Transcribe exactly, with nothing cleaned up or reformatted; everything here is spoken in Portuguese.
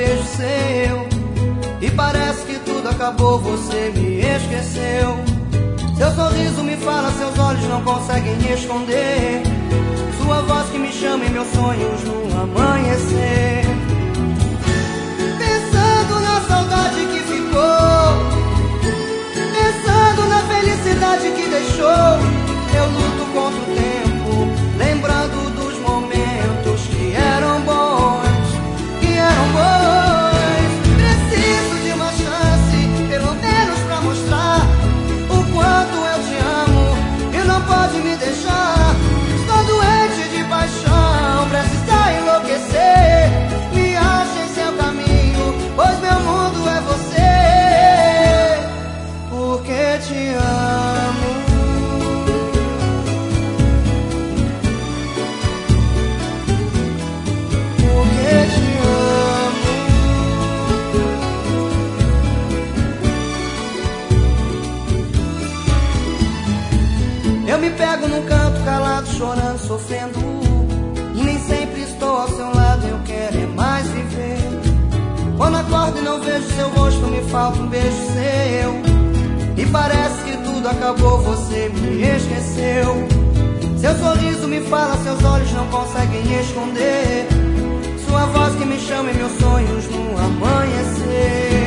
beijo seu. E parece que tudo acabou, você me esqueceu. Seu sorriso me fala, seus olhos não conseguem esconder. Sua voz que me chama em meus sonhos no amanhecer. Pensando na saudade que ficou, pensando na felicidade que deixou, eu luto contra o tempo, lembrando dos momentos que eram bons, que eram bons. Preciso de uma chance, pelo menos pra mostrar o quanto eu te amo e não pode me deixar. Estou doente de paixão, prestes a enlouquecer. Me acha em seu caminho, pois meu mundo é você. Porque te amo. Porque te amo. Eu me pego num canto calado, chorando, sofrendo, e nem sempre estou ao seu lado. Eu quero é mais viver. Quando acordo e não vejo seu rosto, me falta um beijo seu. E parece que tudo acabou, você me esqueceu. Seu sorriso me fala, seus olhos não conseguem esconder. Sua voz que me chama em meus sonhos no amanhecer.